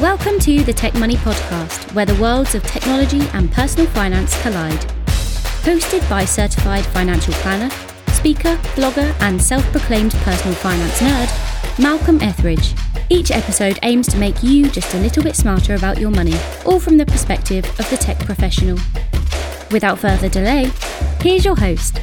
Welcome to the Tech Money Podcast, where the worlds of technology and personal finance collide. Hosted by certified financial planner, speaker, blogger, and self-proclaimed personal finance nerd, Malcolm Etheridge. Each episode aims to make you just a little bit smarter about your money, all from the perspective of the tech professional. Without further delay, here's your host.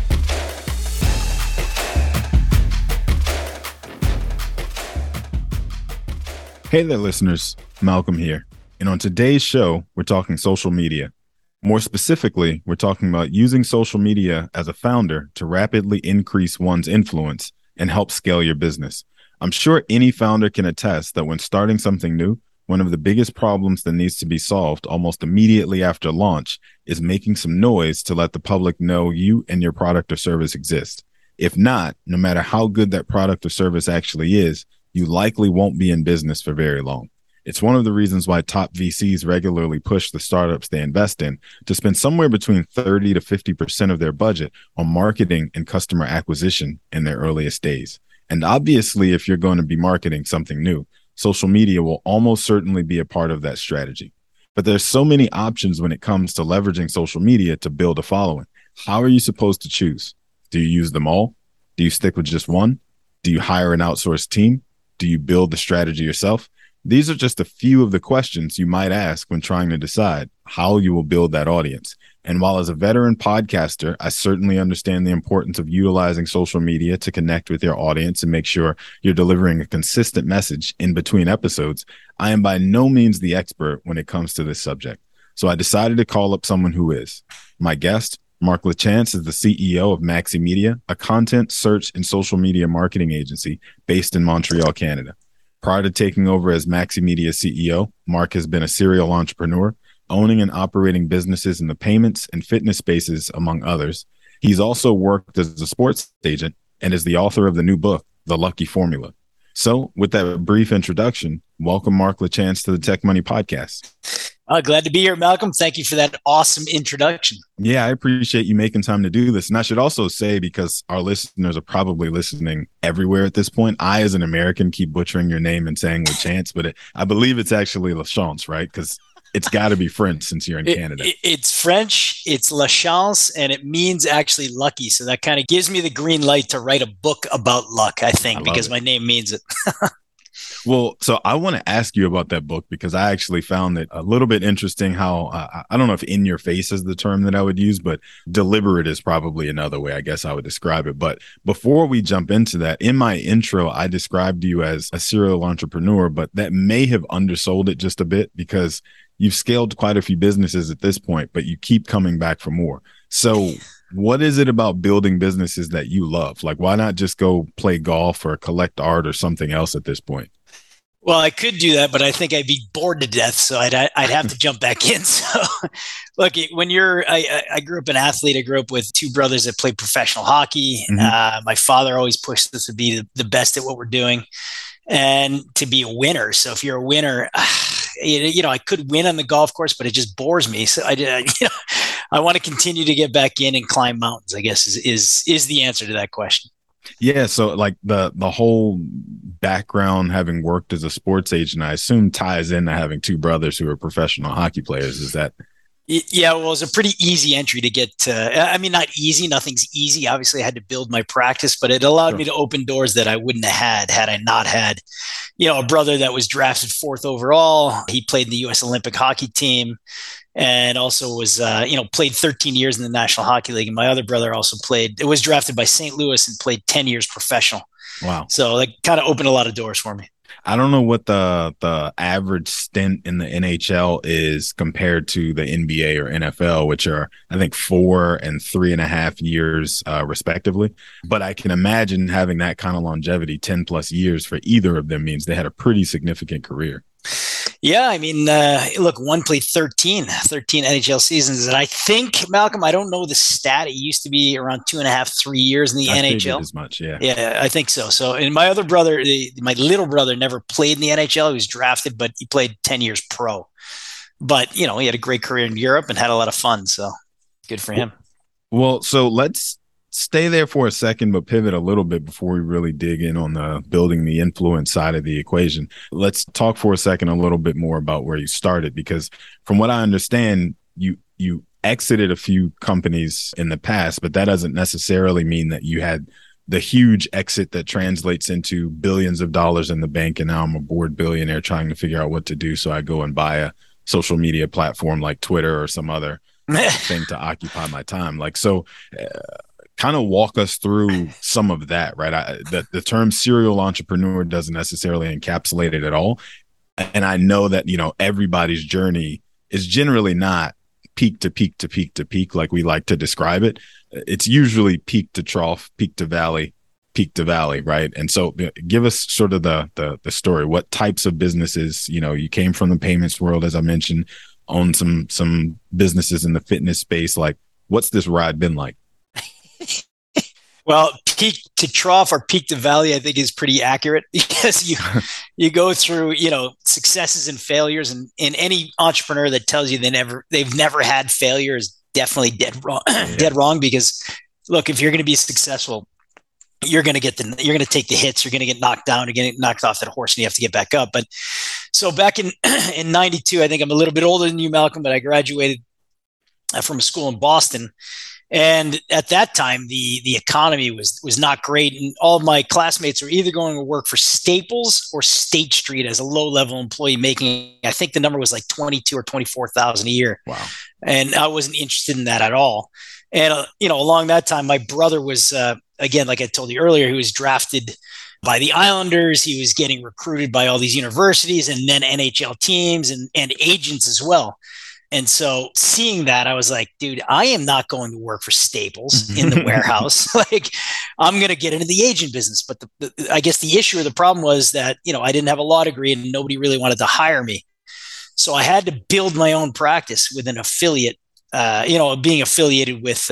Hey there, listeners. Malcolm here. And on today's show, we're talking social media. More specifically, we're talking about using social media as a founder to rapidly increase one's influence and help scale your business. I'm sure any founder can attest that when starting something new, one of the biggest problems that needs to be solved almost immediately after launch is making some noise to let the public know you and your product or service exist. If not, no matter how good that product or service actually is, you likely won't be in business for very long. It's one of the reasons why top VCs regularly push the startups they invest in to spend somewhere between 30 to 50% of their budget on marketing and customer acquisition in their earliest days. And obviously, if you're going to be marketing something new, social media will almost certainly be a part of that strategy. But there's so many options when it comes to leveraging social media to build a following. How are you supposed to choose? Do you use them all? Do you stick with just one? Do you hire an outsourced team? Do you build the strategy yourself? These are just a few of the questions you might ask when trying to decide how you will build that audience. And while as a veteran podcaster, I certainly understand the importance of utilizing social media to connect with your audience and make sure you're delivering a consistent message in between episodes, I am by no means the expert when it comes to this subject. So I decided to call up someone who is. My guest, Mark LaChance, is the CEO of Maxi Media, a content, search, and social media marketing agency based in Montreal, Canada. Prior to taking over as Maxi Media CEO, Mark has been a serial entrepreneur, owning and operating businesses in the payments and fitness spaces, among others. He's also worked as a sports agent and is the author of the new book, The Lucky Formula. So with that brief introduction, welcome Mark LaChance to the Tech Money Podcast. Glad to be here, Malcolm. Thank you for that awesome introduction. Yeah, I appreciate you making time to do this. And I should also say, because our listeners are probably listening everywhere at this point, I, as an American, keep butchering your name and saying LaChance, but I believe it's actually LaChance, right? Because it's got to be French since you're in Canada. It's French, it's La Chance, and it means actually lucky. So that kind of gives me the green light to write a book about luck, I think, because my name means it. Well, so I want to ask you about that book because I actually found it a little bit interesting how, I don't know if in your face is the term that I would use, but deliberate is probably another way I guess I would describe it. But before we jump into that, in my intro, I described you as a serial entrepreneur, but that may have undersold it just a bit because you've scaled quite a few businesses at this point, but you keep coming back for more. So what is it about building businesses that you love? Like, why not just go play golf or collect art or something else at this point? Well, I could do that, but I think I'd be bored to death. So I'd have to jump back in. So look, I grew up an athlete. I grew up with two brothers that played professional hockey. Mm-hmm. My father always pushed us to be the best at what we're doing and to be a winner. So if you're a winner, I could win on the golf course, but it just bores me. So I want to continue to get back in and climb mountains, I guess is the answer to that question. Yeah. So like the whole background, having worked as a sports agent, I assume ties into having two brothers who are professional hockey players. Is that? Yeah, well, it was a pretty easy entry to get to. I mean, not easy. Nothing's easy. Obviously, I had to build my practice, but it allowed me to open doors that I wouldn't have had I not had, a brother that was drafted 4th overall. He played in the U.S. Olympic hockey team and also was, played 13 years in the National Hockey League. And my other brother also was drafted by St. Louis and played 10 years professional. Wow. So that kind of opened a lot of doors for me. I don't know what the average stint in the NHL is compared to the NBA or NFL, which are, I think, 4 and 3.5 years, respectively. But I can imagine having that kind of longevity, 10 plus years for either of them means they had a pretty significant career. Yeah, I mean, look, one played 13 NHL seasons. And I think, Malcolm, I don't know the stat. It used to be around 2.5, 3 years in the NHL. As much, yeah. Yeah, I think so. So, and my other brother, my little brother never played in the NHL. He was drafted, but he played 10 years pro. But, he had a great career in Europe and had a lot of fun. So good for him. Well, so let's stay there for a second, but pivot a little bit before we really dig in on the building the influence side of the equation. Let's talk for a second a little bit more about where you started, because from what I understand, you exited a few companies in the past, but that doesn't necessarily mean that you had the huge exit that translates into billions of dollars in the bank. And now I'm a bored billionaire trying to figure out what to do. So I go and buy a social media platform like Twitter or some other thing to occupy my time. Like, so kind of walk us through some of that, right? The term serial entrepreneur doesn't necessarily encapsulate it at all. And I know that, everybody's journey is generally not peak to peak to peak to peak like we like to describe it. It's usually peak to trough, peak to valley, right? And so give us sort of the story. What types of businesses, you came from the payments world, as I mentioned, own some businesses in the fitness space. Like, what's this ride been like? Well, peak to trough or peak to valley, I think is pretty accurate, because you go through, successes and failures, and any entrepreneur that tells you they've never had failure is definitely dead wrong. Dead wrong, because look, if you're going to be successful, you're going to take the hits, you're going to get knocked down, you're going to get knocked off that horse, and you have to get back up. But so back in 92, I think I'm a little bit older than you, Malcolm, but I graduated from a school in Boston. And at that time, the economy was not great. And all of my classmates were either going to work for Staples or State Street as a low-level employee, making, I think the number was like 22 or 24,000 a year. Wow. And I wasn't interested in that at all. And, along that time, my brother was, again, like I told you earlier, he was drafted by the Islanders. He was getting recruited by all these universities and then NHL teams and agents as well. And so seeing that, I was like, dude, I am not going to work for Staples in the warehouse. Like, I'm going to get into the agent business. But I guess the issue or the problem was that, I didn't have a law degree and nobody really wanted to hire me. So I had to build my own practice with an affiliate, being affiliated with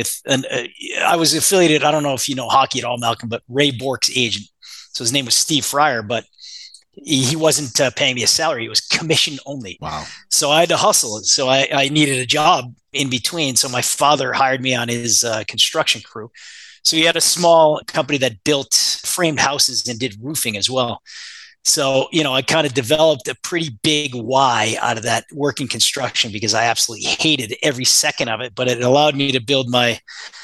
I was affiliated, I don't know if you know hockey at all, Malcolm, but Ray Bourque's agent. So his name was Steve Fryer, but he wasn't paying me a salary. It was commission only. Wow. So I had to hustle. So I needed a job in between. So my father hired me on his construction crew. So he had a small company that built framed houses and did roofing as well. So, I kind of developed a pretty big why out of that working construction, because I absolutely hated every second of it, but it allowed me to build my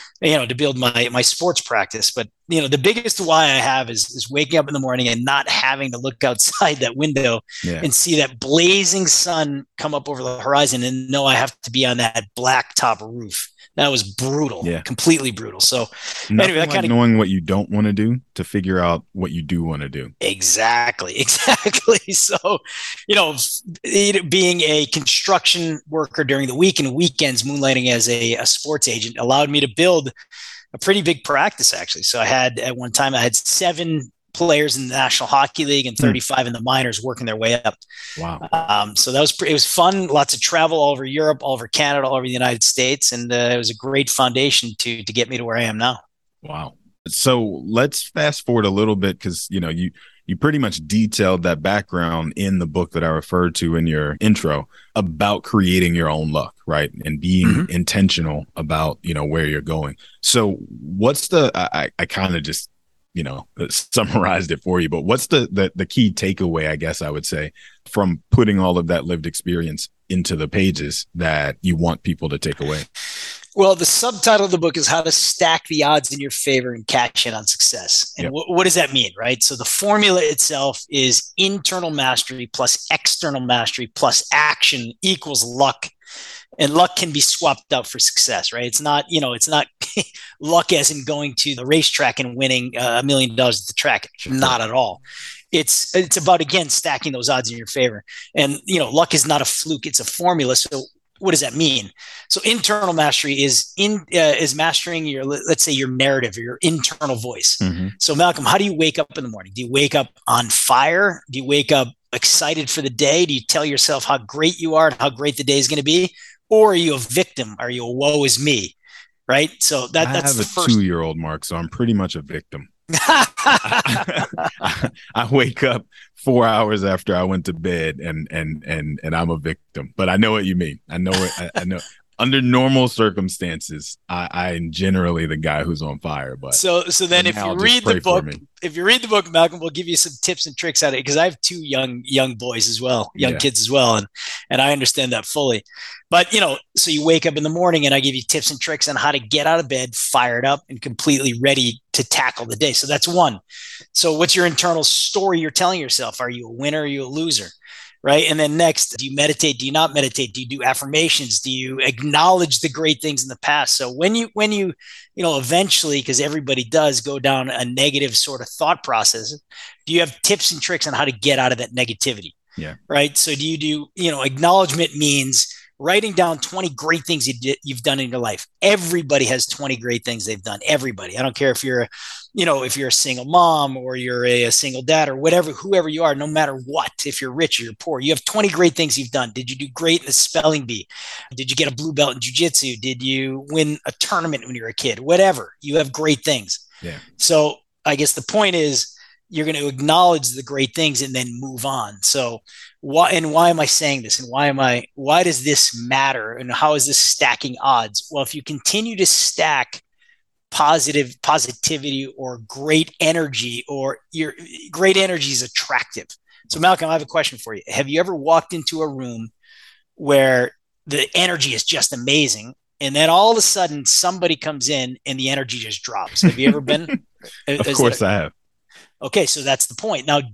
sports practice. But, the biggest why I have is waking up in the morning and not having to look outside that window and see that blazing sun come up over the horizon and know I have to be on that blacktop roof. That was brutal, completely brutal. So anyway, that kind of knowing what you don't want to do to figure out what you do want to do. Exactly. So, being a construction worker during the week and weekends, moonlighting as a sports agent allowed me to build a pretty big practice, actually. So at one time I had 7 players in the National Hockey League and 35 in the minors working their way up. Wow. So that it was fun. Lots of travel all over Europe, all over Canada, all over the United States. And it was a great foundation to get me to where I am now. Wow. So let's fast forward a little bit, because, you pretty much detailed that background in the book that I referred to in your intro about creating your own luck, right? And being intentional about, where you're going. So what's I kind of just, summarized it for you, but what's the key takeaway, I guess I would say, from putting all of that lived experience into the pages that you want people to take away? Well, the subtitle of the book is How to Stack the Odds in Your Favor and Cash In on Success. And what does that mean, right? So the formula itself is internal mastery plus external mastery plus action equals luck. And luck can be swapped out for success, right? It's not luck as in going to the racetrack and winning $1 million at the track. Not at all. It's about, again, stacking those odds in your favor. And, luck is not a fluke. It's a formula. So what does that mean? So internal mastery is mastering let's say your narrative or your internal voice. So Malcolm, how do you wake up in the morning? Do you wake up on fire? Do you wake up excited for the day? Do you tell yourself how great you are and how great the day is going to be? Or are you a victim? Are you a woe is me? Right. So that's the first. I have a 2-year-old, Mark, so I'm pretty much a victim. I wake up 4 hours after I went to bed and I'm a victim, but I know what you mean. I know Under normal circumstances, I am generally the guy who's on fire. But so then if you read the book, Malcolm, we'll give you some tips and tricks out of it, because I have two young boys as well, kids as well, and I understand that fully. But so you wake up in the morning and I give you tips and tricks on how to get out of bed fired up and completely ready to tackle the day. So that's one. So what's your internal story you're telling yourself? Are you a winner? Are you a loser? Right. And then next, do you meditate? Do you not meditate? Do you do affirmations? Do you acknowledge the great things in the past? So when you eventually, because everybody does go down a negative sort of thought process, do you have tips and tricks on how to get out of that negativity? Yeah. Right. So do you do, acknowledgement means writing down 20 great things you've done in your life. Everybody has 20 great things they've done. Everybody. I don't care if you're a single mom or you're a single dad or whoever you are, no matter what, if you're rich or you're poor, you have 20 great things you've done. Did you do great in the spelling bee? Did you get a blue belt in jiu-jitsu? Did you win a tournament when you were a kid? Whatever. You have great things. Yeah. So I guess the point is, you're going to acknowledge the great things and then move on. So why am I saying this? And why does this matter? And how is this stacking odds? Well, if you continue to stack positivity or great energy, or your great energy is attractive. So Malcolm, I have a question for you. Have you ever walked into a room where the energy is just amazing, and then all of a sudden somebody comes in and the energy just drops? Have you ever been? Of course I have. Okay, so that's the point. Now,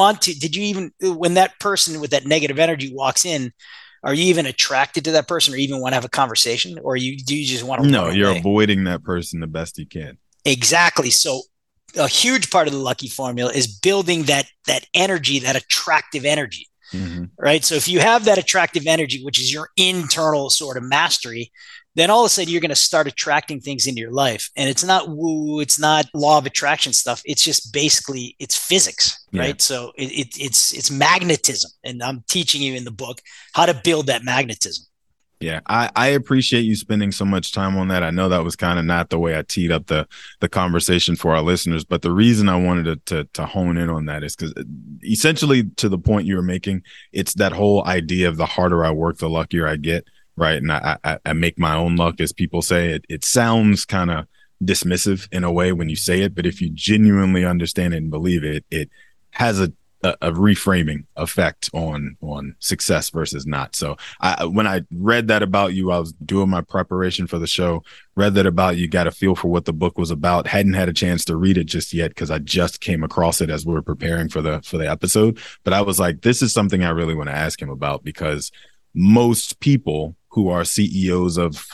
when that person with that negative energy walks in, are you even attracted to that person or even want to have a conversation? Or do you just want to No, you're avoiding that person the best you can. Exactly. So a huge part of the lucky formula is building that energy, that attractive energy, right? So if you have that attractive energy, which is your internal sort of mastery, then all of a sudden you're going to start attracting things into your life. And it's not woo, it's not law of attraction stuff. It's just basically, it's physics, right? Yeah. So it's magnetism. And I'm teaching you in the book how to build that magnetism. Yeah, I appreciate you spending so much time on that. I know that was kind of not the way I teed up the conversation for our listeners, but the reason I wanted to hone in on that is because essentially, to the point you were making, it's that whole idea of the harder I work, the luckier I get. Right. And I make my own luck, as people say. It sounds kind of dismissive in a way when you say it, but if you genuinely understand it and believe it, it has a reframing effect on success versus not. So when I read that about you, I was doing my preparation for the show, read that about you, got a feel for what the book was about. Hadn't had a chance to read it just yet because I just came across it as we were preparing for the episode. But I was like, this is something I really want to ask him about, because most people who are CEOs of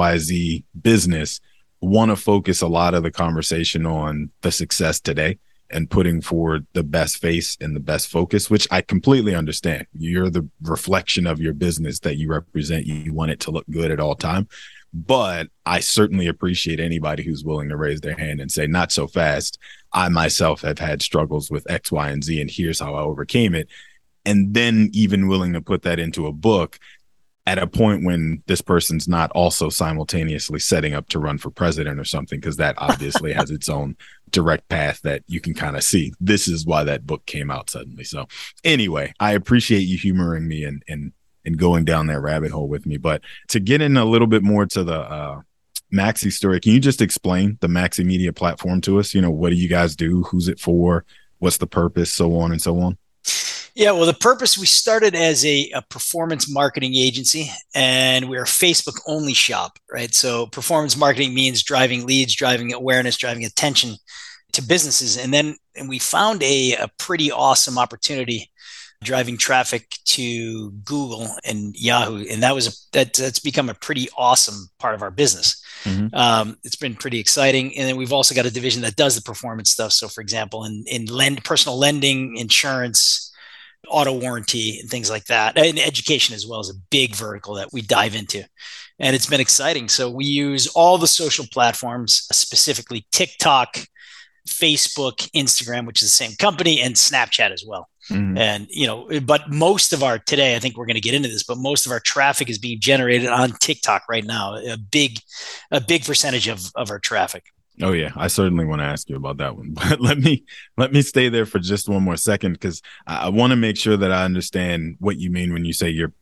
XYZ business want to focus a lot of the conversation on the success today and putting forward the best face and the best focus, which I completely understand. You're the reflection of your business that you represent. You want it to look good at all time. But I certainly appreciate anybody who's willing to raise their hand and say, not so fast. I myself have had struggles with X, Y, and Z, and here's how I overcame it. And then even willing to put that into a book at a point when this person's not also simultaneously setting up to run for president or something, because that obviously has its own direct path that you can kind of see. This is why that book came out suddenly. So anyway, I appreciate you humoring me and going down that rabbit hole with me. But to get in a little bit more to the Maxi story, can you just explain the Maxi Media platform to us? What do you guys do? Who's it for? What's the purpose? So on and so on. Yeah, well, the purpose, we started as a performance marketing agency, and we're a Facebook only shop, right? So performance marketing means driving leads, driving awareness, driving attention to businesses. And we found a pretty awesome opportunity driving traffic to Google and Yahoo. And that's become a pretty awesome part of our business. Mm-hmm. It's been pretty exciting. And then we've also got a division that does the performance stuff. So for example, in personal lending, insurance, auto warranty, and things like that. And education as well is a big vertical that we dive into. And it's been exciting. So we use all the social platforms, specifically TikTok, Facebook, Instagram, which is the same company, and Snapchat as well. Mm-hmm. And, but most of today, I think we're going to get into this, but most of our traffic is being generated on TikTok right now, a big percentage of our traffic. Oh yeah, I certainly want to ask you about that one, but let me stay there for just one more second, because I want to make sure that I understand what you mean when you say you're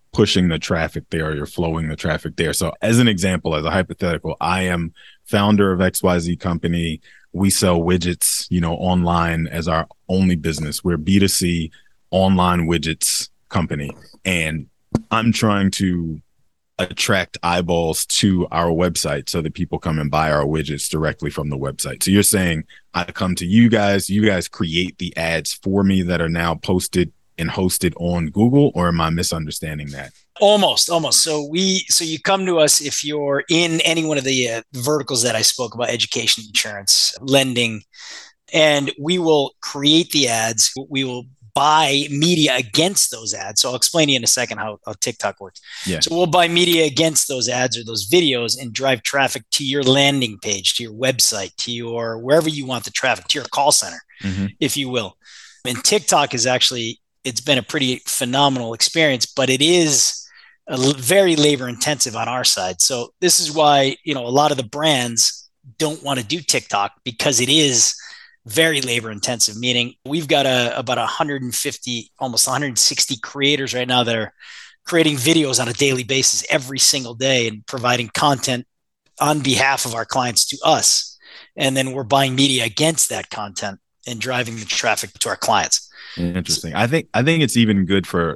pushing the traffic there, you're flowing the traffic there. So as an example, as a hypothetical, I am founder of XYZ company. We sell widgets, online as our only business. We're B2C online widgets company. And I'm trying to attract eyeballs to our website so that people come and buy our widgets directly from the website. So you're saying I come to you guys create the ads for me that are now posted and hosted on Google, or am I misunderstanding that? Almost. So you come to us if you're in any one of the verticals that I spoke about: education, insurance, lending, and we will create the ads. We will buy media against those ads. So I'll explain to you in a second how TikTok works. Yeah. So we'll buy media against those ads or those videos and drive traffic to your landing page, to your website, to your wherever you want the traffic, to your call center, if you will. And TikTok is actually, it's been a pretty phenomenal experience, but it is very labor intensive on our side. So this is why, a lot of the brands don't want to do TikTok, because it is very labor intensive, meaning we've got about 150, almost 160 creators right now that are creating videos on a daily basis every single day and providing content on behalf of our clients to us. And then we're buying media against that content and driving the traffic to our clients. Interesting. I think it's even good for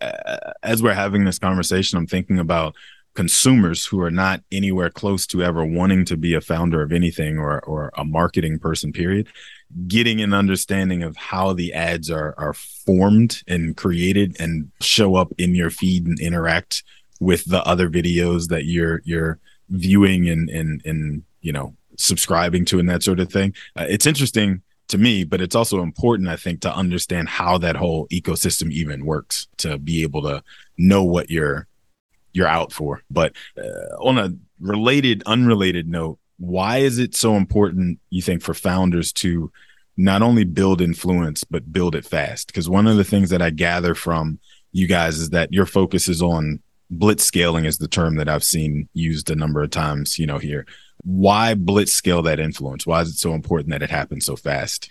as we're having this conversation, I'm thinking about consumers who are not anywhere close to ever wanting to be a founder of anything or a marketing person, period, getting an understanding of how the ads are formed and created and show up in your feed and interact with the other videos that you're viewing and subscribing to and that sort of thing. It's interesting to me, but it's also important, I think, to understand how that whole ecosystem even works, to be able to know what you're out for. But on a unrelated note, why is it so important, you think, for founders to not only build influence, but build it fast? Because one of the things that I gather from you guys is that your focus is on blitz scaling, is the term that I've seen used a number of times, here. Why blitz scale that influence? Why is it so important that it happens so fast?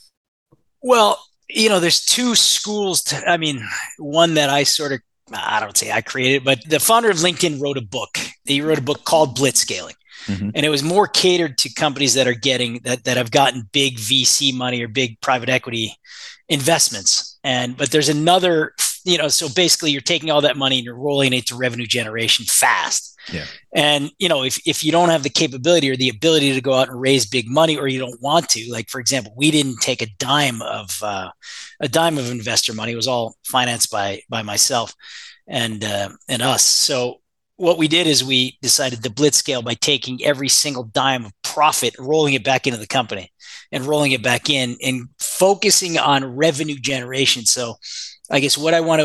Well, there's two schools. One that I don't say I created, but the founder of LinkedIn wrote a book. He wrote a book called Blitzscaling. And it was more catered to companies that are getting that have gotten big VC money or big private equity investments. But there's another, so basically you're taking all that money and you're rolling it to revenue generation fast. Yeah. And, if you don't have the capability or the ability to go out and raise big money, or you don't want to, like, for example, we didn't take a dime of investor money. It was all financed by myself and us. So what we did is we decided to blitz scale by taking every single dime of profit, rolling it back into the company and rolling it back in and focusing on revenue generation. So I guess what I want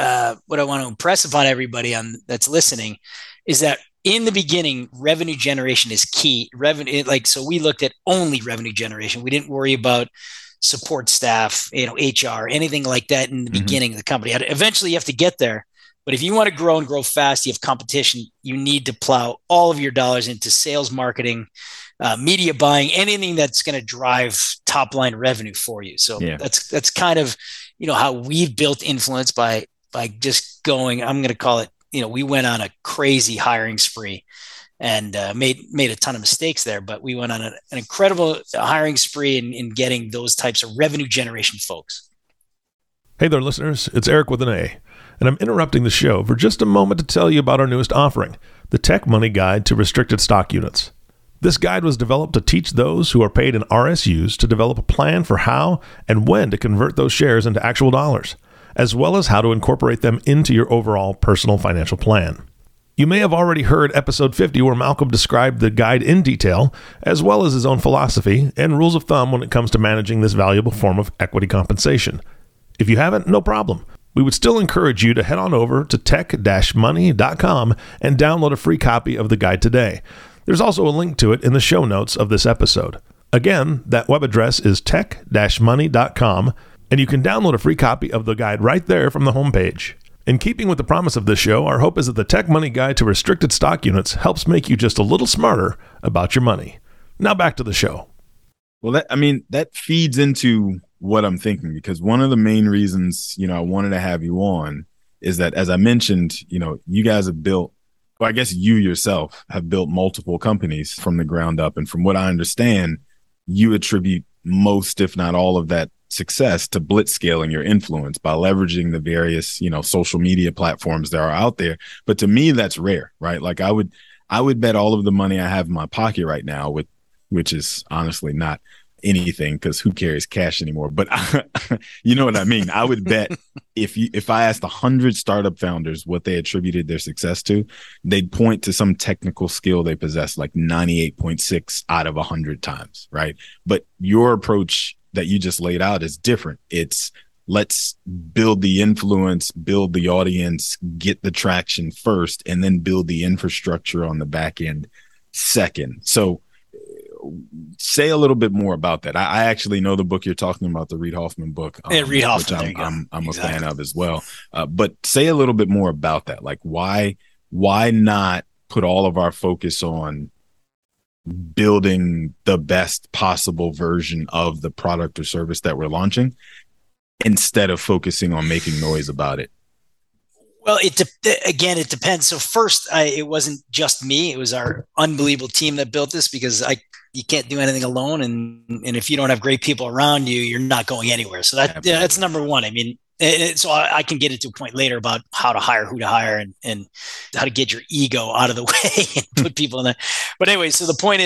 to impress upon everybody that's listening is that in the beginning, revenue generation is key. So we looked at only revenue generation. We didn't worry about support staff, HR, anything like that in the beginning of the company. Eventually you have to get there. But if you want to grow and grow fast, you have competition, you need to plow all of your dollars into sales, marketing, media buying, anything that's going to drive top line revenue for you. So that's kind of, how we've built influence by just going, I'm going to call it, we went on a crazy hiring spree and made a ton of mistakes there, but we went on an incredible hiring spree in getting those types of revenue generation folks. Hey there, listeners. It's Eric with an A, and I'm interrupting the show for just a moment to tell you about our newest offering, the Tech Money Guide to Restricted Stock Units. This guide was developed to teach those who are paid in RSUs to develop a plan for how and when to convert those shares into actual dollars, as well as how to incorporate them into your overall personal financial plan. You may have already heard episode 50 where Malcolm described the guide in detail, as well as his own philosophy and rules of thumb when it comes to managing this valuable form of equity compensation. If you haven't, no problem. We would still encourage you to head on over to tech-money.com and download a free copy of the guide today. There's also a link to it in the show notes of this episode. Again, that web address is tech-money.com, and you can download a free copy of the guide right there from the homepage. In keeping with the promise of this show, our hope is that the Tech Money Guide to Restricted Stock Units helps make you just a little smarter about your money. Now back to the show. Well, that feeds into what I'm thinking, because one of the main reasons, I wanted to have you on is that, as I mentioned, you guys have built, well, I guess you yourself have built multiple companies from the ground up. And from what I understand, you attribute most, if not all of that success to blitzscaling your influence by leveraging the various, social media platforms that are out there. But to me, that's rare, right? Like I would bet all of the money I have in my pocket right now, which is honestly not anything, because who carries cash anymore? But you know what I mean? I would bet if I asked 100 startup founders what they attributed their success to, they'd point to some technical skill they possess like 98.6 out of 100 times, right? But your approach that you just laid out is different. It's let's build the influence, build the audience, get the traction first, and then build the infrastructure on the back end second. So say a little bit more about that. I actually know the book you're talking about, the Reid Hoffman book, Reid Hoffman, which I'm a fan of as well. But say a little bit more about that. Like why not put all of our focus on building the best possible version of the product or service that we're launching instead of focusing on making noise about it? Well, it depends. So first, it wasn't just me. It was our unbelievable team that built this, because you can't do anything alone. And if you don't have great people around you, you're not going anywhere. So that's number one. I mean, so I can get into a point later about how to hire, who to hire, and how to get your ego out of the way and put people in there. But anyway, so the point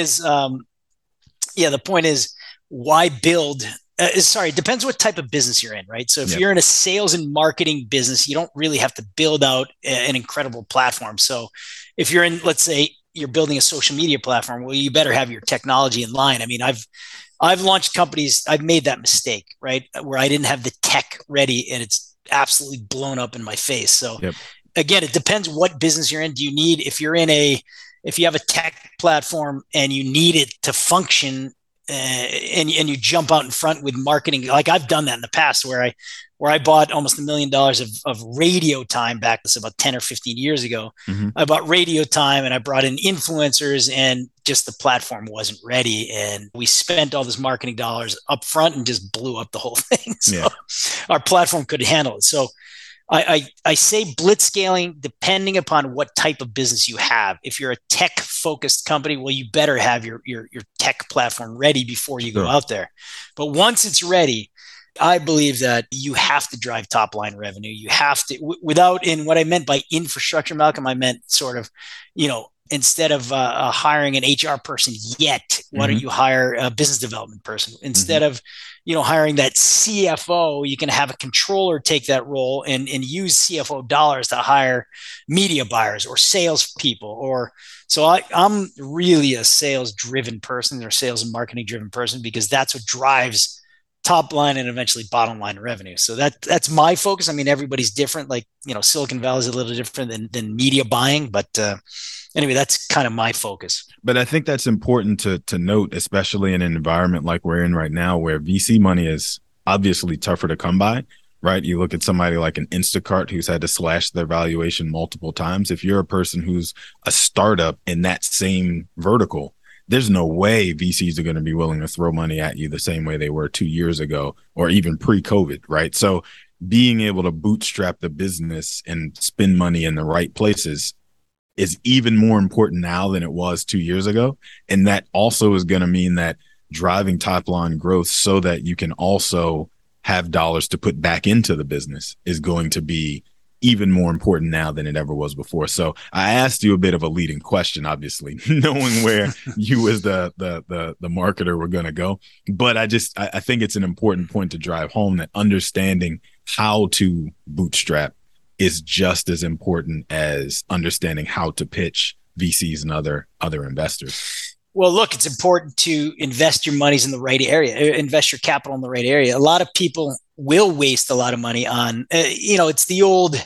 is, why build? It depends what type of business you're in, right? So if you're in a sales and marketing business, you don't really have to build out an incredible platform. So if you're in, let's say you're building a social media platform, well, you better have your technology in line. I mean, I've launched companies, I've made that mistake, right? Where I didn't have the tech ready and it's absolutely blown up in my face. So again, it depends what business you're in. If you have a tech platform and you need it to function, and you jump out in front with marketing, like I've done that in the past, where I bought almost $1 million of radio time back. This about 10 or 15 years ago. Mm-hmm. I bought radio time and I brought in influencers, and just the platform wasn't ready. And we spent all this marketing dollars up front and just blew up the whole thing. So our platform could handle it. So I say blitzscaling depending upon what type of business you have. If you're a tech-focused company, well, you better have your tech platform ready before you go out there. But once it's ready, I believe that you have to drive top-line revenue. You have to, and what I meant by infrastructure, Malcolm, I meant sort of, instead of hiring an HR person yet, why don't you hire a business development person? Instead of, hiring that CFO, you can have a controller take that role and use CFO dollars to hire media buyers or salespeople. So I'm really a sales-driven person, or sales and marketing-driven person, because that's what drives top line and eventually bottom line revenue. So that's my focus. I mean, everybody's different. Like, Silicon Valley is a little different than media buying, but anyway, that's kind of my focus. But I think that's important to note, especially in an environment like we're in right now, where VC money is obviously tougher to come by, right? You look at somebody like an Instacart who's had to slash their valuation multiple times. If you're a person who's a startup in that same vertical, there's no way VCs are going to be willing to throw money at you the same way they were 2 years ago or even pre-COVID, right? So being able to bootstrap the business and spend money in the right places is even more important now than it was 2 years ago. And that also is going to mean that driving top line growth so that you can also have dollars to put back into the business is going to be even more important now than it ever was before. So I asked you a bit of a leading question, obviously, knowing where you as the marketer were going to go. But I think it's an important point to drive home, that understanding how to bootstrap is just as important as understanding how to pitch VCs and other investors. Well, look, it's important to invest your monies in the right area, invest your capital in the right area. A lot of people will waste a lot of money on, it's the old,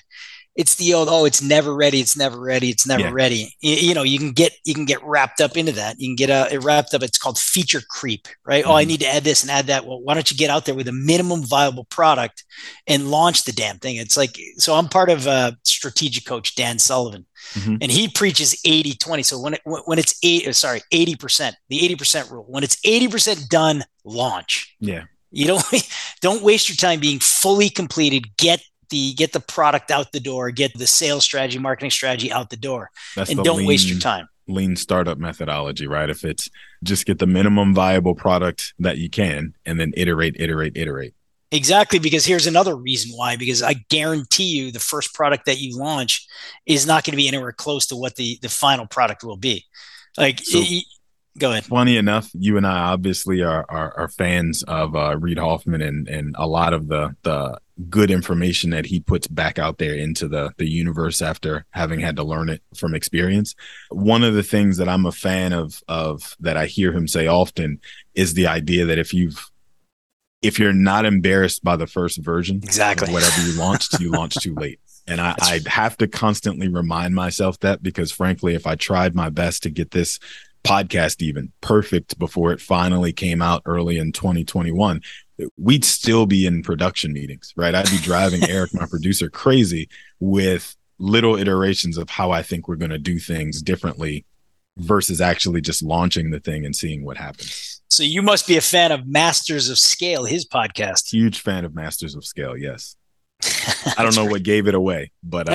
oh, it's never ready. It's never ready. It's never ready. You can get wrapped up into that. You can get it wrapped up. It's called feature creep, right? Mm-hmm. Oh, I need to add this and add that. Well, why don't you get out there with a minimum viable product and launch the damn thing? It's like, so I'm part of strategic coach Dan Sullivan, and he preaches 80-20. So when it's 80%, the 80% rule, when it's 80% done, launch. Yeah. You don't waste your time being fully completed. Get the product out the door, get the sales strategy, marketing strategy out the door, That's and the don't waste your time. Lean startup methodology, right? If it's just get the minimum viable product that you can and then iterate. Exactly, because here's another reason why, because I guarantee you the first product that you launch is not going to be anywhere close to what the final product will be. Like, So, go ahead. Funny enough, you and I obviously are fans of Reid Hoffman and a lot of the good information that he puts back out there into the universe after having had to learn it from experience. One of the things that I'm a fan of that I hear him say often is the idea that if you're not embarrassed by the first version Exactly. of whatever you launch too late. And I have to constantly remind myself that, because frankly, if I tried my best to get this podcast even perfect before it finally came out early in 2021, we'd still be in production meetings, right? I'd be driving Eric, my producer, crazy with little iterations of how I think we're going to do things differently versus actually just launching the thing and seeing what happens. So you must be a fan of Masters of Scale, his podcast. Huge fan of Masters of Scale, yes. I don't know what gave it away, but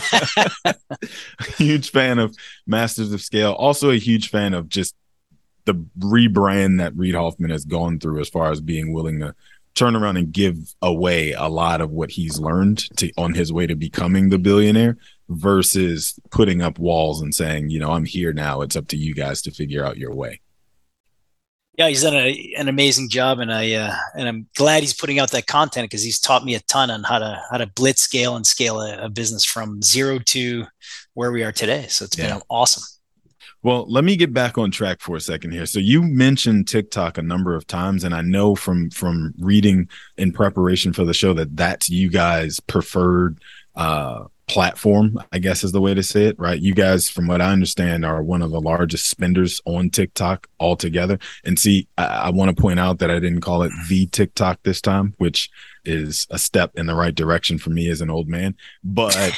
huge fan of Masters of Scale. Also a huge fan of just the rebrand that Reid Hoffman has gone through as far as being willing to turn around and give away a lot of what he's learned on his way to becoming the billionaire versus putting up walls and saying, I'm here now. It's up to you guys to figure out your way. Yeah, he's done an amazing job, and I'm glad he's putting out that content, because he's taught me a ton on how to blitz scale and scale a business from zero to where we are today. So it's been awesome. Well, let me get back on track for a second here. So you mentioned TikTok a number of times, and I know from reading in preparation for the show that that's you guys' preferred platform, I guess is the way to say it, right? You guys, from what I understand, are one of the largest spenders on TikTok altogether. And see, I want to point out that I didn't call it the TikTok this time, which is a step in the right direction for me as an old man. But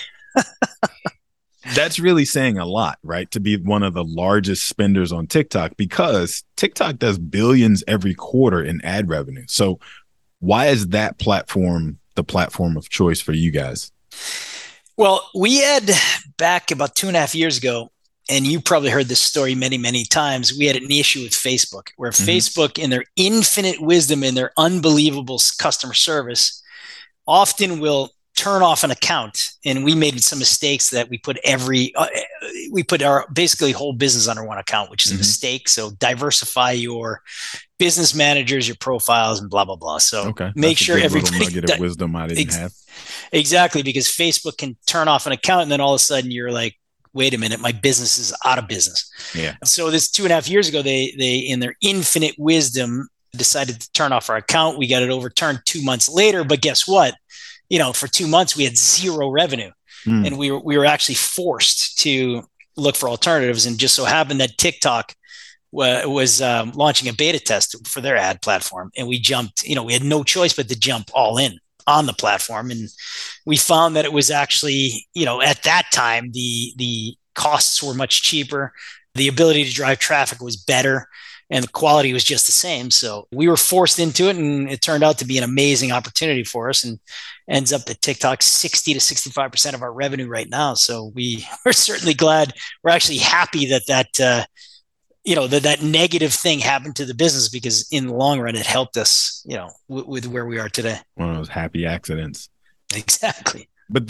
that's really saying a lot, right? To be one of the largest spenders on TikTok, because TikTok does billions every quarter in ad revenue. So why is that platform the platform of choice for you guys? Well, we had back about 2.5 years ago, and you probably heard this story many, many times. We had an issue with Facebook where Facebook, in their infinite wisdom and their unbelievable customer service, often will turn off an account. And we made some mistakes that we put our basically whole business under one account, which is a mistake. So diversify your business managers, your profiles, and blah, blah, blah. So make sure everybody nugget of wisdom I didn't have. Exactly, because Facebook can turn off an account, and then all of a sudden you're like, wait a minute, my business is out of business. Yeah. So this 2.5 years ago, they in their infinite wisdom decided to turn off our account. We got it overturned 2 months later, but guess what? For 2 months we had zero revenue, and we were actually forced to look for alternatives. And just so happened that TikTok was launching a beta test for their ad platform, and we jumped. We had no choice but to jump all in on the platform, and we found that it was actually, at that time the costs were much cheaper, the ability to drive traffic was better, and the quality was just the same. So we were forced into it, and it turned out to be an amazing opportunity for us, and ends up that TikTok 60 to 65% of our revenue right now. So we're certainly glad. We're actually happy that negative thing happened to the business, because in the long run, it helped us, with where we are today. One of those happy accidents. Exactly. But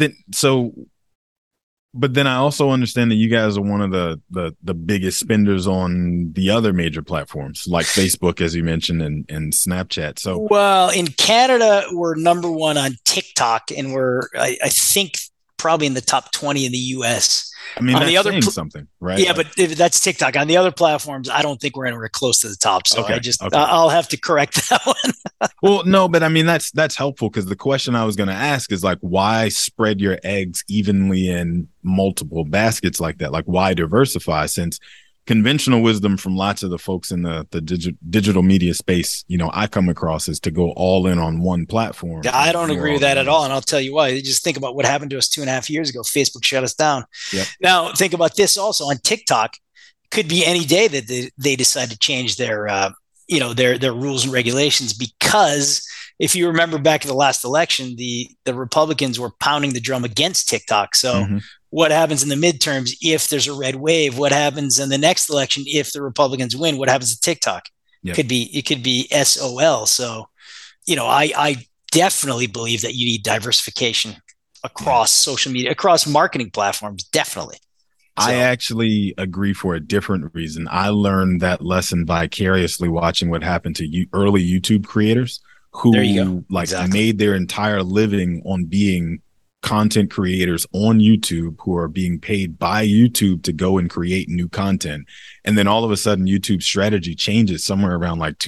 then I also understand that you guys are one of the biggest spenders on the other major platforms like Facebook, as you mentioned, and Snapchat. So, well, in Canada, we're number one on TikTok, and we're, I think, probably in the top 20 in the US. I mean, that's saying something, right? Yeah, but that's TikTok. On the other platforms, I don't think we're anywhere close to the top. So I'll have to correct that one. Well, no, but I mean, that's helpful, because the question I was going to ask is like, why spread your eggs evenly in multiple baskets like that? Like, why diversify? Since conventional wisdom from lots of the folks in the digital media space, I come across is to go all in on one platform. Yeah, I don't agree with that at all. And I'll tell you why. Just think about what happened to us 2.5 years ago. Facebook shut us down. Yep. Now, think about this also on TikTok. Could be any day that they decide to change their rules and regulations, because if you remember back in the last election, the Republicans were pounding the drum against TikTok. So what happens in the midterms if there's a red wave? What happens in the next election if the Republicans win? What happens to TikTok? It could be SOL. So, I definitely believe that you need diversification across social media, across marketing platforms. Definitely. I actually agree for a different reason. I learned that lesson vicariously watching what happened to early YouTube creators who made their entire living on being content creators on YouTube, who are being paid by YouTube to go and create new content. And then all of a sudden YouTube's strategy changes somewhere around like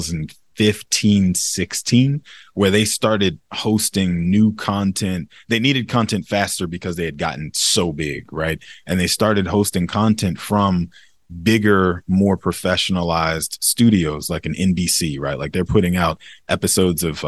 2015, 16, where they started hosting new content. They needed content faster because they had gotten so big, right? And they started hosting content from bigger, more professionalized studios like an NBC, right? Like they're putting out episodes of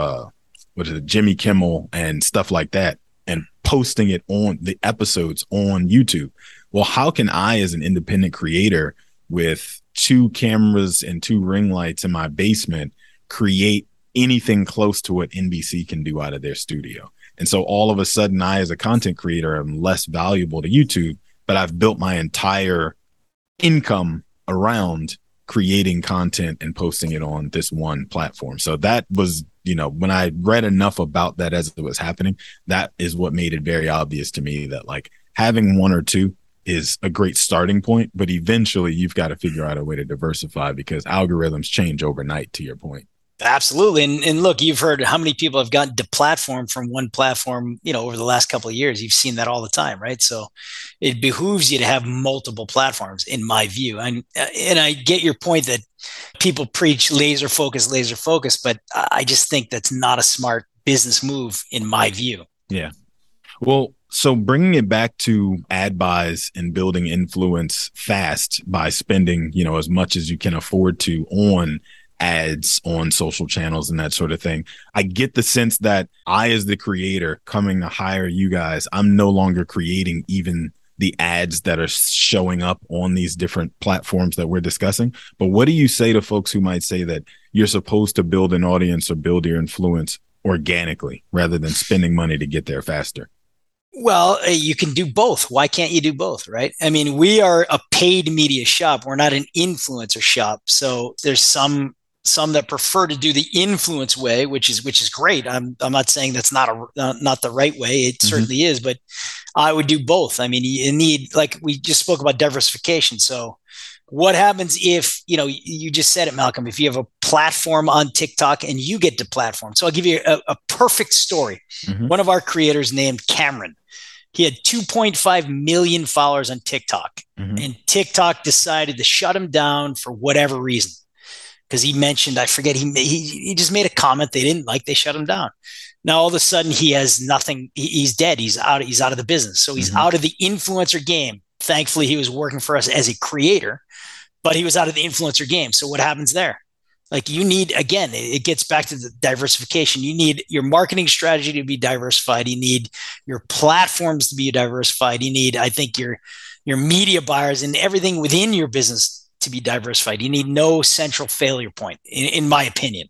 Jimmy Kimmel and stuff like that and posting it on the episodes on YouTube. Well, how can I, as an independent creator with 2 cameras and 2 ring lights in my basement, create anything close to what NBC can do out of their studio? And so all of a sudden, I, as a content creator, am less valuable to YouTube, but I've built my entire income around creating content and posting it on this one platform. So that was, when I read enough about that as it was happening, that is what made it very obvious to me that like having 1 or 2 is a great starting point, but eventually you've got to figure out a way to diversify because algorithms change overnight, to your point. Absolutely. And look, you've heard how many people have gotten deplatformed from one platform, over the last couple of years. You've seen that all the time, right? So it behooves you to have multiple platforms, in my view. And I get your point that people preach laser focus, but I just think that's not a smart business move, in my view. Yeah. Well, so bringing it back to ad buys and building influence fast by spending, as much as you can afford to on ads on social channels and that sort of thing. I get the sense that I, as the creator coming to hire you guys, I'm no longer creating even the ads that are showing up on these different platforms that we're discussing. But what do you say to folks who might say that you're supposed to build an audience or build your influence organically rather than spending money to get there faster? Well, you can do both. Why can't you do both, right? I mean, we are a paid media shop. We're not an influencer shop. So there's some that prefer to do the influence way, which is great. I'm not saying that's not the right way. It certainly is, but I would do both. I mean, you need, like we just spoke about, diversification. So what happens if, you just said it, Malcolm, if you have a platform on TikTok and you get deplatformed? So I'll give you a perfect story. One of our creators named Cameron, he had 2.5 million followers on TikTok, and TikTok decided to shut him down for whatever reason. Because he mentioned, I forget, he just made a comment they didn't like. They shut him down. Now all of a sudden he has nothing. He's dead. He's out of the business. So he's out of the influencer game. Thankfully, he was working for us as a creator, but he was out of the influencer game. So what happens there? Like, you need, again, it gets back to the diversification. You need your marketing strategy to be diversified. You need your platforms to be diversified. You need, I think, your media buyers and everything within your business to be diversified. You need no central failure point, in my opinion.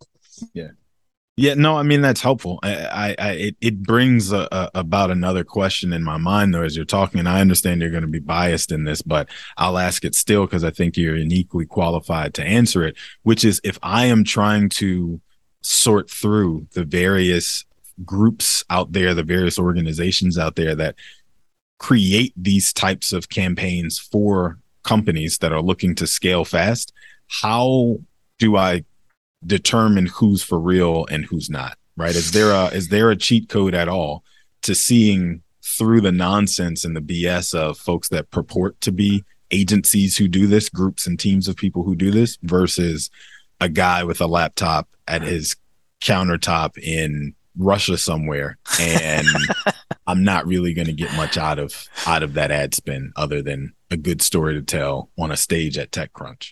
Yeah, no, I mean, that's helpful. It brings about another question in my mind, though, as you're talking, and I understand you're going to be biased in this, but I'll ask it still because I think you're uniquely qualified to answer it, which is, if I am trying to sort through the various groups out there, the various organizations out there that create these types of campaigns for companies that are looking to scale fast, how do I determine who's for real and who's not, right? Is there a cheat code at all to seeing through the nonsense and the BS of folks that purport to be agencies who do this, groups and teams of people who do this, versus a guy with a laptop at his countertop in Russia somewhere, and I'm not really going to get much out of that ad spend other than a good story to tell on a stage at TechCrunch?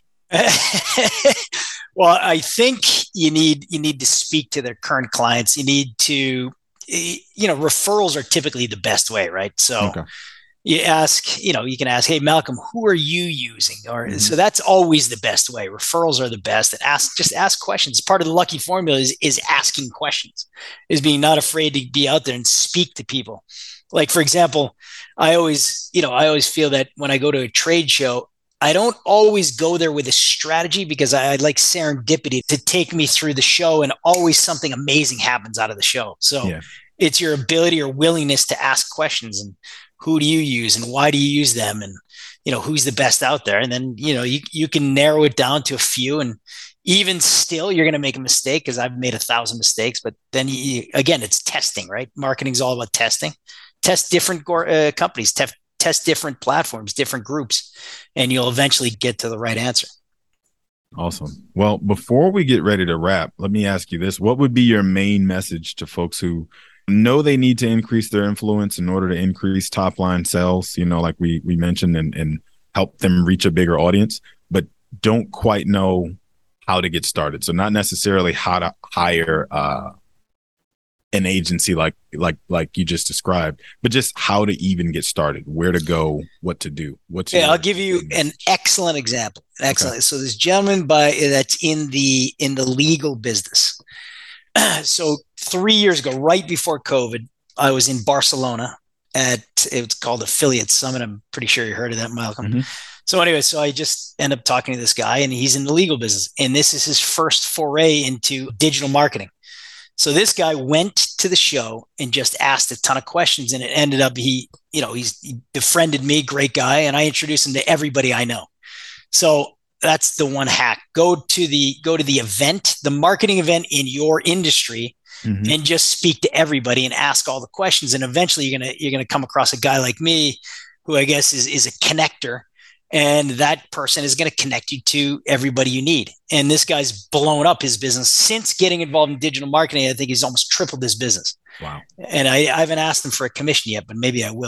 Well, I think you need to speak to their current clients. You need to, referrals are typically the best way, right? So you ask, you can ask, hey, Malcolm, who are you using? Or so that's always the best way. Referrals are the best. And just ask questions. Part of the lucky formula is asking questions, is being not afraid to be out there and speak to people. Like, for example, I always feel that when I go to a trade show, I don't always go there with a strategy, because I like serendipity to take me through the show, and always something amazing happens out of the show. So it's your ability or willingness to ask questions, and who do you use and why do you use them, and who's the best out there. And then you can narrow it down to a few, and even still you're going to make a mistake, because I've made 1,000 mistakes. But then again, it's testing, right? Marketing is all about testing. Test different companies, test different platforms, different groups, and you'll eventually get to the right answer. Awesome. Well, before we get ready to wrap, let me ask you this. What would be your main message to folks who know they need to increase their influence in order to increase top line sales, like we mentioned, and help them reach a bigger audience, but don't quite know how to get started? So not necessarily how to hire an agency like you just described, but just how to even get started, where to go, what to do. I'll give you an excellent example. Excellent. Okay. So this gentleman that's in the legal business. So 3 years ago, right before COVID, I was in Barcelona it's called Affiliate Summit. I'm pretty sure you heard of that, Malcolm. Mm-hmm. So anyway, I just end up talking to this guy, and he's in the legal business, and this is his first foray into digital marketing. So this guy went to the show and just asked a ton of questions, and it ended up he befriended me, great guy, and I introduced him to everybody I know. So that's the one hack. Go to the event, the marketing event in your industry, mm-hmm. and just speak to everybody and ask all the questions. And eventually you're gonna come across a guy like me, who I guess is a connector, and that person is going to connect you to everybody you need. And this guy's blown up his business since getting involved in digital marketing. I think he's almost tripled his business. Wow. And I haven't asked him for a commission yet, but maybe I will.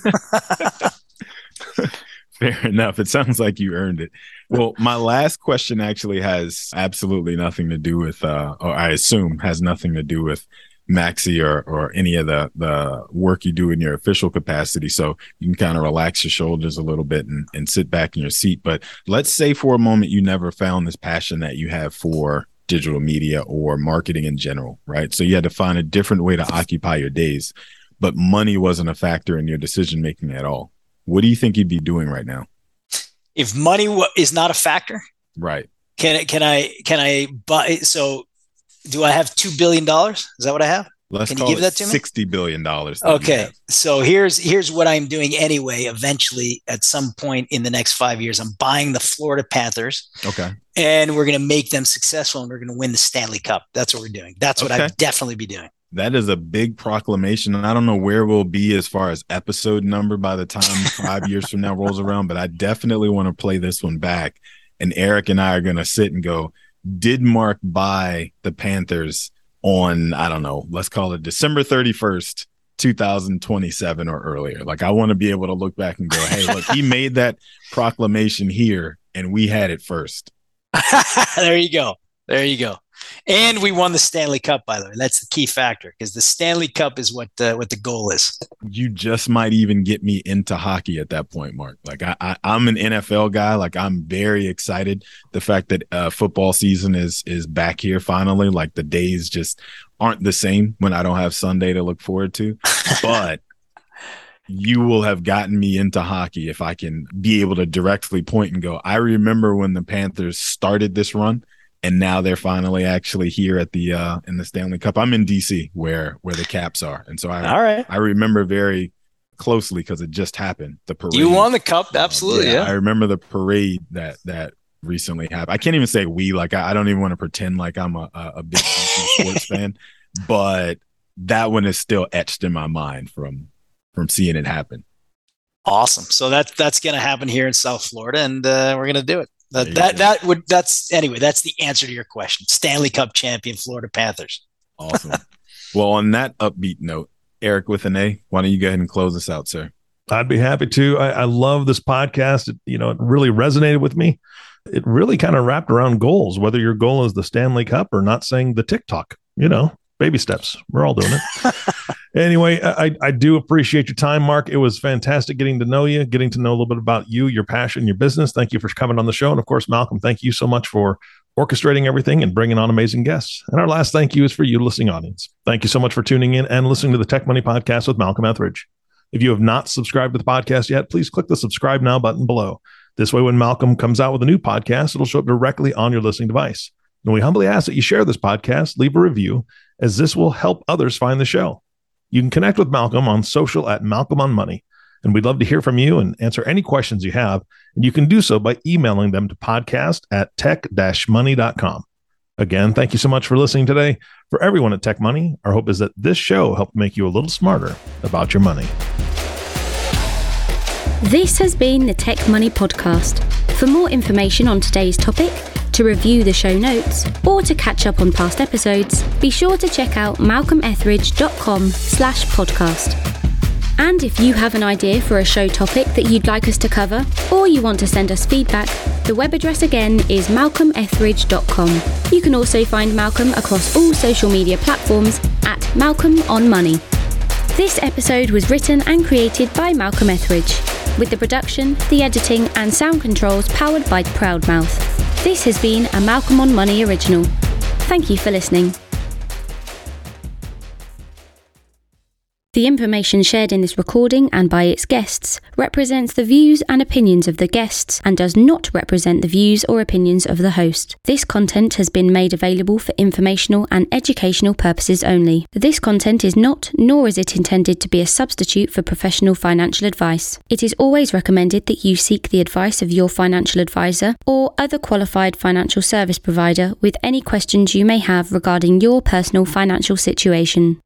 Fair enough. It sounds like you earned it. Well, my last question actually has absolutely nothing to do with, or I assume has nothing to do with Maxi or any of the work you do in your official capacity. So you can kind of relax your shoulders a little bit and sit back in your seat. But let's say for a moment you never found this passion that you have for digital media or marketing in general, right? So you had to find a different way to occupy your days, but money wasn't a factor in your decision making at all. What do you think you'd be doing right now? If money is not a factor, right? Can I buy? So do I have $2 billion? Is that what I have? Can you give that to me? $60 billion. Okay. So here's what I'm doing anyway. Eventually, at some point in the next 5 years, I'm buying the Florida Panthers. Okay. And we're going to make them successful, and we're going to win the Stanley Cup. That's what we're doing. That's what I'd definitely be doing. That is a big proclamation. And I don't know where we'll be as far as episode number by the time 5 years from now rolls around, but I definitely want to play this one back. And Eric and I are going to sit and go, did Mark buy the Panthers on, I don't know, let's call it December 31st, 2027 or earlier? Like, I want to be able to look back and go, hey, look, he made that proclamation here and we had it first. There you go. And we won the Stanley Cup, by the way. That's the key factor, because the Stanley Cup is what the goal is. You just might even get me into hockey at that point, Mark. Like I'm an NFL guy. Like, I'm very excited. The fact that football season is back here finally. Like, the days just aren't the same when I don't have Sunday to look forward to. But you will have gotten me into hockey if I can be able to directly point and go, I remember when the Panthers started this run. And now they're finally actually here at the in the Stanley Cup. I'm in DC where the Caps are, and so I remember very closely because it just happened. The parade. You won the cup, absolutely. Yeah, I remember the parade that recently happened. I can't even say we. Like, I don't even want to pretend like I'm a big DC sports fan, but that one is still etched in my mind from seeing it happen. Awesome. So that's going to happen here in South Florida, and we're going to do it. That's the answer to your question. Stanley Cup champion Florida Panthers. Awesome. Well, on that upbeat note, Eric with an A, why don't you go ahead and close us out, sir? I'd be happy to. I love this podcast. It really resonated with me. It really kind of wrapped around goals, whether your goal is the Stanley Cup or not saying the TikTok, baby steps. We're all doing it. Anyway, I do appreciate your time, Mark. It was fantastic getting to know you, getting to know a little bit about you, your passion, your business. Thank you for coming on the show. And of course, Malcolm, thank you so much for orchestrating everything and bringing on amazing guests. And our last thank you is for you, listening audience. Thank you so much for tuning in and listening to the Tech Money Podcast with Malcolm Etheridge. If you have not subscribed to the podcast yet, please click the subscribe now button below. This way, when Malcolm comes out with a new podcast, it'll show up directly on your listening device. And we humbly ask that you share this podcast, leave a review, as this will help others find the show. You can connect with Malcolm on social at Malcolm on Money, and we'd love to hear from you and answer any questions you have. And you can do so by emailing them to podcast@tech-money.com. Again, thank you so much for listening today. For everyone at Tech Money, our hope is that this show helped make you a little smarter about your money. This has been the Tech Money Podcast. For more information on today's topic, to review the show notes, or to catch up on past episodes, be sure to check out malcolmetheridge.com/podcast. And if you have an idea for a show topic that you'd like us to cover, or you want to send us feedback, the web address again is malcolmetheridge.com. You can also find Malcolm across all social media platforms at Malcolm on Money. This episode was written and created by Malcolm Etheridge, with the production, the editing and sound controls powered by Proudmouth. This has been a Malcolm on Money original. Thank you for listening. The information shared in this recording and by its guests represents the views and opinions of the guests and does not represent the views or opinions of the host. This content has been made available for informational and educational purposes only. This content is not, nor is it intended to be a substitute for professional financial advice. It is always recommended that you seek the advice of your financial advisor or other qualified financial service provider with any questions you may have regarding your personal financial situation.